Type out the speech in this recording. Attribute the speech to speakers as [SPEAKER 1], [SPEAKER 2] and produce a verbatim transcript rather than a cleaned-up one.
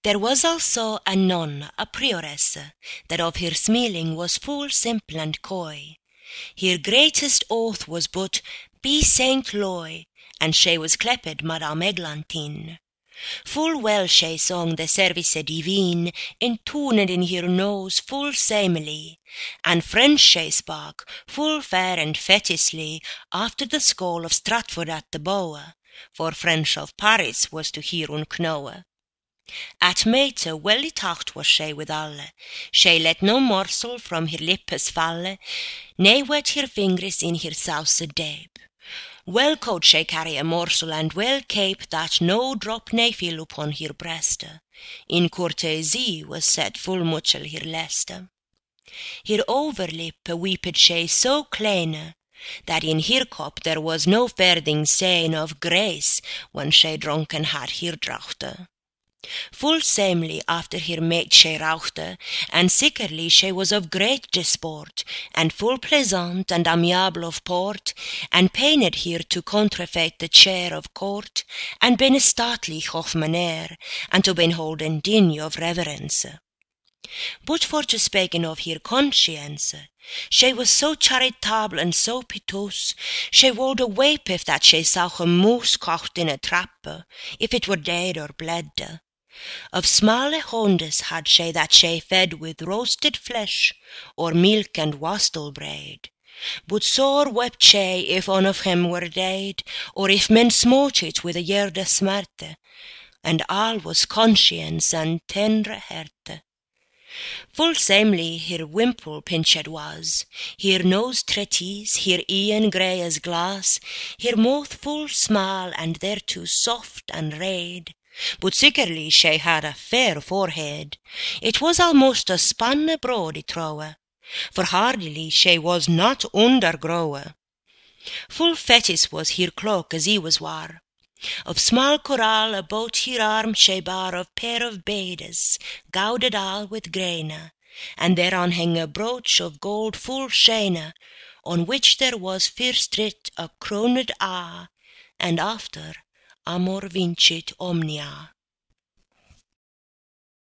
[SPEAKER 1] There was also a nun, a prioress, that of her smiling was full simple and coy. Her greatest oath was but, be Saint Loy, and she was clepped Madame Eglantine. Full well she sung the service divine, intoned in her nose full samely, and French she spake, full fair and fetisly, after the school of Stratford at the Bow, for French of Paris was to hear unknowe. At mate well itacht was she withal, she let no morsel from her lippes falle, ne wet her fingers in her sauce dabe. Well could she carry a morsel, and well cape that no drop ne fell upon her breast. In courtesy was set full muchel her lest. Her overlip weeped she so clean, that in her cup there was no ferding saying of grace when she drunken had her draughte. Full samely after her mate she rauchte, and sickerly she was of great disport, and full pleasant and amiable of port, and pained here to contrefeit the chair of court, and been statelijk of manner, and to been holden digne of reverence. But for to speaking of her conscience, she was so charitable and so piteous, she would a weep if that she saw a moose caught in a trap, if it were dead or bled. Of smalle hondes had she that she fed with roasted flesh, or milk and wastel bread. But sore wept she if one of him were dead, or if men smote it with a yerde smerte, and all was conscience and tendre herte. Full samely her wimple pinched was, her nose treatise, her eyen grey as glass, her mouth full small and thereto soft and red. But sickerly she had a fair forehead, it was almost a span broad I trowe, for hardily she was not undergrowe. Full fetis was her cloak as I was war, of small coral about her arm she bar of pair of beads, gowded all with graine, and thereon hang a brooch of gold full shine, on which there was first writ a crowned A, and after Amor vincit omnia.